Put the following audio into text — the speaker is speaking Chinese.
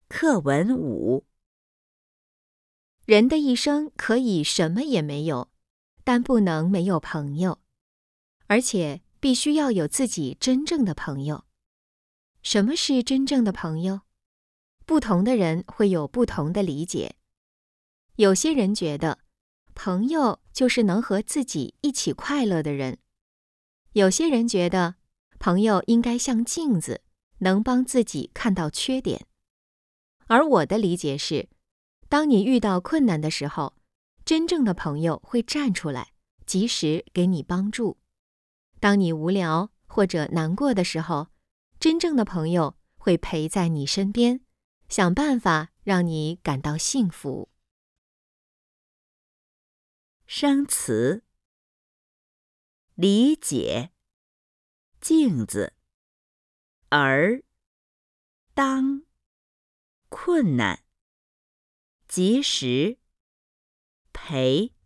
课文5。 人的一生可以什么也没有，但不能没有朋友，而且必须要有自己真正的朋友。什么是真正的朋友？不同的人会有不同的理解。有些人觉得，朋友就是能和自己一起快乐的人；有些人觉得，朋友应该像镜子，能帮自己看到缺点。而我的理解是，当你遇到困难的时候，真正的朋友会站出来，及时给你帮助；当你无聊或者难过的时候，真正的朋友会陪在你身边，想办法让你感到幸福。 生词：理解、镜子、儿、当、困难、及时、陪。